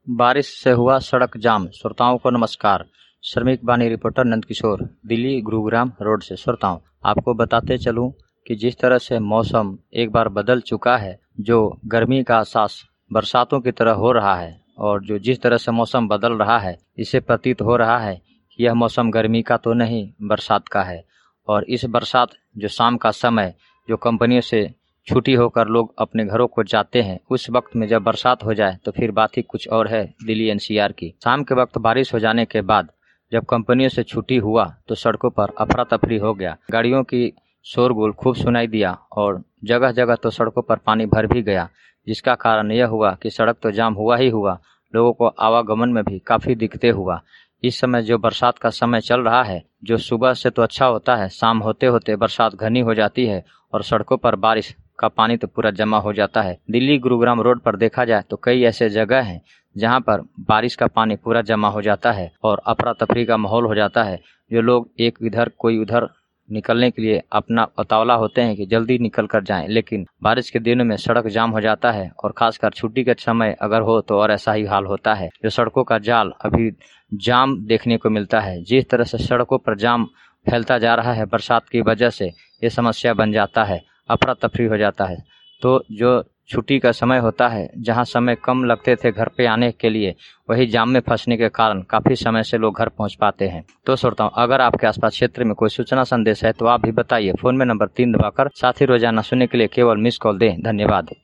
बारिश से हुआ सड़क जाम। श्रोताओं को नमस्कार। श्रमिक बानी रिपोर्टर नंद किशोर, दिल्ली गुरुग्राम रोड से। श्रोताओं, आपको बताते चलूं कि जिस तरह से मौसम एक बार बदल चुका है, जो गर्मी का एहसास बरसातों की तरह हो रहा है, और जो जिस तरह से मौसम बदल रहा है, इससे प्रतीत हो रहा है कि यह मौसम गर्मी का तो नहीं, बरसात का है। और इस बरसात जो शाम का समय, जो कंपनियों से छुट्टी होकर लोग अपने घरों को जाते हैं, उस वक्त में जब बरसात हो जाए तो फिर बात ही कुछ और है दिल्ली एनसीआर की। शाम के वक्त बारिश हो जाने के बाद जब कंपनियों से छुट्टी हुआ तो सड़कों पर अफरा तफरी हो गया। गाड़ियों की शोरगुल खूब सुनाई दिया और जगह जगह तो सड़कों पर पानी भर भी गया, जिसका कारण यह हुआ कि सड़क तो जाम हुआ ही हुआ, लोगों को आवागमन में भी काफ़ी दिक्कतें हुआ। इस समय जो बरसात का समय चल रहा है, जो सुबह से तो अच्छा होता है, शाम होते होते बरसात घनी हो जाती है और सड़कों पर बारिश का पानी तो पूरा जमा हो जाता है। दिल्ली गुरुग्राम रोड पर देखा जाए तो कई ऐसे जगह हैं जहां पर बारिश का पानी पूरा जमा हो जाता है और अफरा तफरी का माहौल हो जाता है। जो लोग एक इधर कोई उधर निकलने के लिए अपना उतावला होते हैं कि जल्दी निकल कर जाएं, लेकिन बारिश के दिनों में सड़क जाम हो जाता है और खासकर छुट्टी के समय अगर हो तो और ऐसा ही हाल होता है। जो सड़कों का जाल अभी जाम देखने को मिलता है, जिस तरह से सड़कों पर जाम फैलता जा रहा है बरसात की वजह से, ये समस्या बन जाता है, अफरा तफरी हो जाता है। तो जो छुट्टी का समय होता है, जहां समय कम लगते थे घर पे आने के लिए, वही जाम में फंसने के कारण काफ़ी समय से लोग घर पहुंच पाते हैं। तो श्रोताओं, अगर आपके आसपास क्षेत्र में कोई सूचना संदेश है तो आप भी बताइए। फ़ोन में नंबर 3 दबाकर, साथ ही रोजाना सुनने के लिए केवल मिस कॉल दें। धन्यवाद।